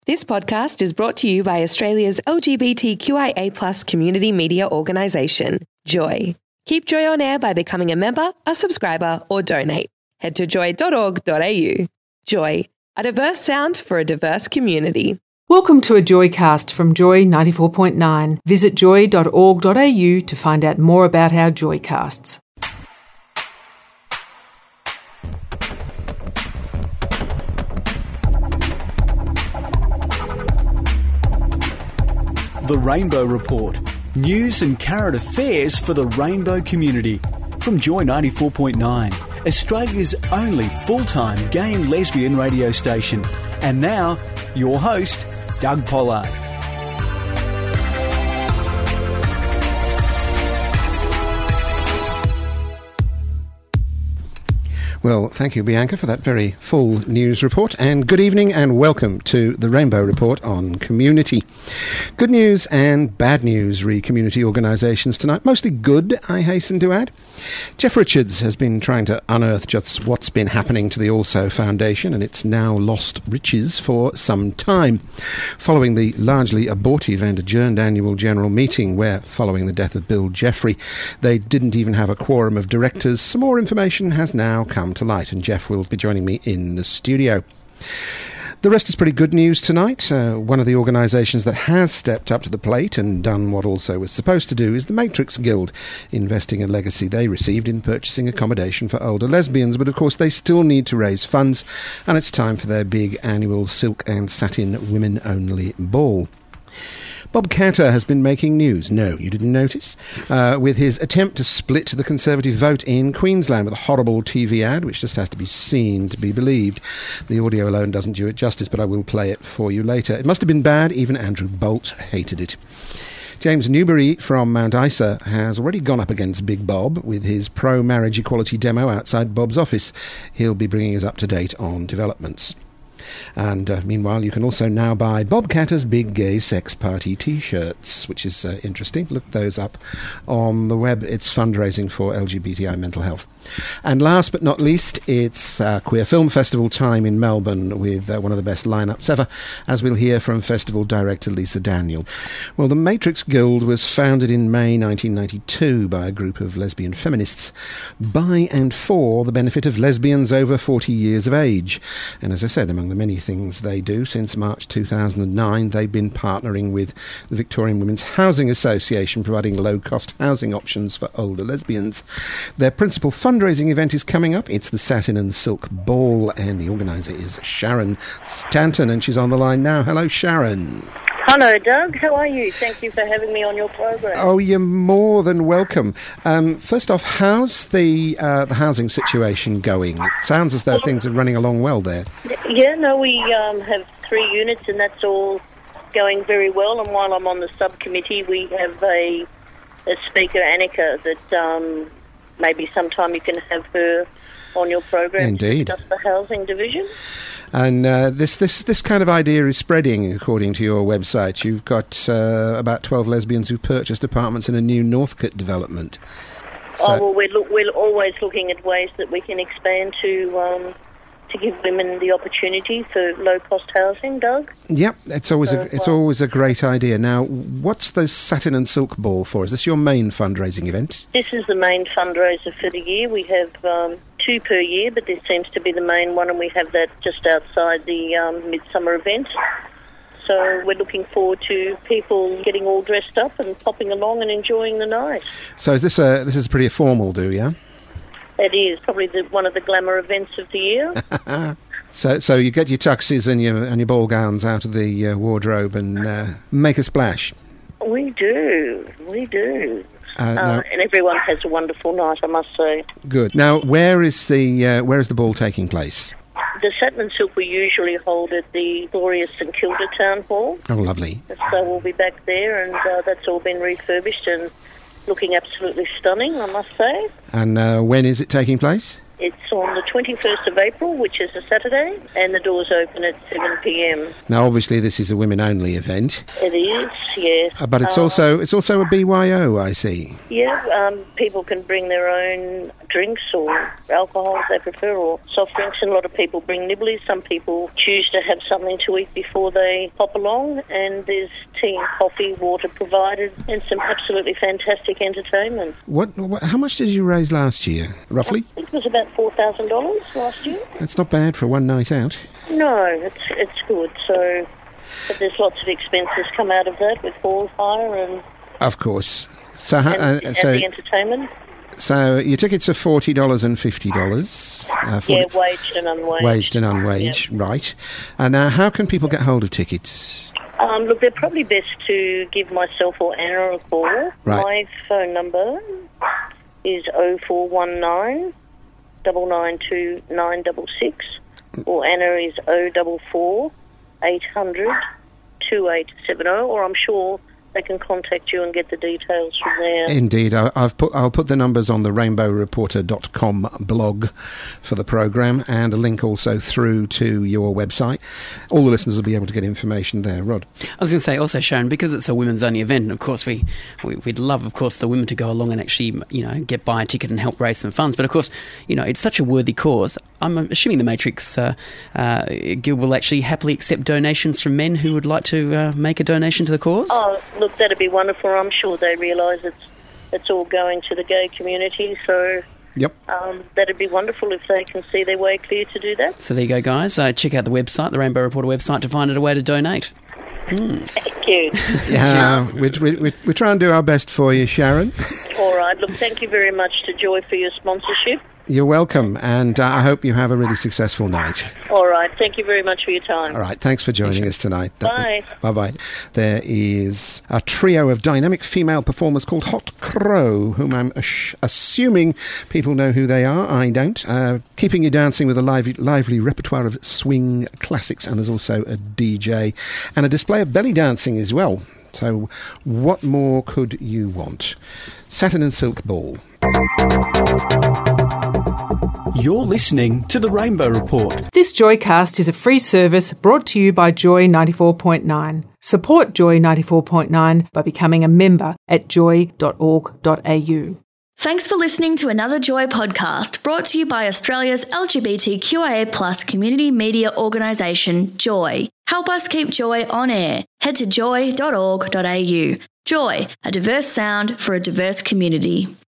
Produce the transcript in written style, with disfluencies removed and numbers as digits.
This podcast is brought to you by Australia's LGBTQIA+ community media organisation, Joy. Keep Joy on air by becoming a member, a subscriber, or donate. Head to joy.org.au. Joy, a diverse sound for a diverse community. Welcome to a Joycast from Joy 94.9. Visit joy.org.au to find out more about our Joycasts. The Rainbow Report. News and current affairs for the rainbow community. From Joy 94.9, Australia's only full-time gay and lesbian radio station. And now, your host, Doug Pollard. Well, thank you, Bianca, for that very full news report. And good evening and welcome to the Rainbow Report on Community. Good news and bad news re community organisations tonight. Mostly good, I hasten to add. Jeff Richards has been trying to unearth just what's been happening to the Also Foundation and its now lost riches for some time. Following the largely abortive and adjourned annual general meeting where, following the death of Bill Jeffrey, they didn't even have a quorum of directors, some more information has now come to light, and Jeff will be joining me in the studio. The rest is pretty good news tonight. One of the organisations that has stepped up to the plate and done what Also was supposed to do is the Matrix Guild, investing a legacy they received in purchasing accommodation for older lesbians. But of course they still need to raise funds, and it's time for their big annual silk and satin women-only ball. Bob Katter has been making news. No, you didn't notice? With his attempt to split the Conservative vote in Queensland with a horrible TV ad, which just has to be seen to be believed. The audio alone doesn't do it justice, but I will play it for you later. It must have been bad. Even Andrew Bolt hated it. James Newbury from Mount Isa has already gone up against Big Bob with his pro-marriage equality demo outside Bob's office. He'll be bringing us up to date on developments. And meanwhile, you can also now buy Bob Katter's Big Gay Sex Party T-shirts, which is interesting. Look those up on the web. It's fundraising for LGBTI mental health. And last but not least, it's Queer Film Festival time in Melbourne with one of the best lineups ever, as we'll hear from festival director Lisa Daniel. Well, the Matrix Guild was founded in May 1992 by a group of lesbian feminists by and for the benefit of lesbians over 40 years of age. And as I said, among the many things they do, since March 2009, they've been partnering with the Victorian Women's Housing Association, providing low-cost housing options for older lesbians. Their principal fundraising event is coming up. It's the Satin and Silk Ball, and the organiser is Sharon Stanton, and she's on the line now. Hello, Sharon. Hello, Doug. How are you? Thank you for having me on your program. Oh, you're more than welcome. First off, how's the housing situation going? It sounds as though things are running along well there. Yeah, no, we have 3 units, and that's all going very well. And while I'm on the subcommittee, we have a speaker, Annika, that maybe sometime you can have her on your program. Indeed. To discuss the housing division. And this kind of idea is spreading, according to your website. You've got about 12 lesbians who've purchased apartments in a new Northcote development. So We're always looking at ways that we can expand to give women the opportunity for low-cost housing, Doug. Yep, it's always a great idea. Now, what's the Satin and Silk Ball for? Is this your main fundraising event? This is the main fundraiser for the year. We have 2 per year, but this seems to be the main one, and we have that just outside the midsummer event. So we're looking forward to people getting all dressed up and popping along and enjoying the night. So this is pretty formal, yeah? It is probably one of the glamour events of the year. So you get your tuxes and your ball gowns out of the wardrobe and make a splash. We do. And everyone has a wonderful night, I must say. Good. Now, where is the ball taking place? The Satin and Silk we usually hold at the glorious St Kilda Town Hall. Oh, lovely. So we'll be back there, and that's all been refurbished and looking absolutely stunning, I must say. And when is it taking place? It's on the 21st of April, which is a Saturday, and the doors open at 7 p.m. Now, obviously, this is a women-only event. It is, yes. But it's also a BYO, I see. Yeah, people can bring their own drinks or alcohol if they prefer, or soft drinks. And a lot of people bring nibblies. Some people choose to have something to eat before they hop along, and there's tea and coffee, water provided, and some absolutely fantastic entertainment. How much did you raise last year, roughly? I think it was about $4,000 last year. That's not bad for one night out. No, it's good. So, but there's lots of expenses come out of that with hall hire and... Of course. So, and the entertainment. So your tickets are $40 and $50. Waged and unwaged. Waged and unwaged, yep. Right. And how can people get hold of tickets? Look, they're probably best to give myself or Anna a call. Right. My phone number is 0419 992 966, or Anna is 044 800 2870, or I'm sure they can contact you and get the details from there. Indeed. I'll put the numbers on the rainbowreporter.com blog for the programme, and a link also through to your website. All the listeners will be able to get information there. Rod? I was going to say also, Sharon, because it's a women's only event, and of course we'd love, of course, the women to go along and actually, get buy a ticket and help raise some funds. But of course, it's such a worthy cause. I'm assuming the Matrix Guild will actually happily accept donations from men who would like to make a donation to the cause. Oh, look, that'd be wonderful. I'm sure they realise it's all going to the gay community, so yep. That'd be wonderful if they can see their way clear to do that. So there you go, guys. Check out the website, the Rainbow Reporter website, to find out a way to donate. Thank you. Yeah, we try and do our best for you, Sharon. All right. Look, thank you very much to Joy for your sponsorship. You're welcome, and I hope you have a really successful night. All right. Thank you very much for your time. All right. Thanks for joining us tonight. Bye. Bye-bye. There is a trio of dynamic female performers called Hot Crow, whom I'm assuming people know who they are. I don't. Keeping you dancing with a lively repertoire of swing classics, and there's also a DJ and a display of belly dancing as well. So what more could you want? Satin and Silk Ball. You're listening to The Rainbow Report. This Joycast is a free service brought to you by Joy 94.9. Support Joy 94.9 by becoming a member at joy.org.au. Thanks for listening to another Joy podcast brought to you by Australia's LGBTQIA+ community media organisation, Joy. Help us keep Joy on air. Head to joy.org.au. Joy, a diverse sound for a diverse community.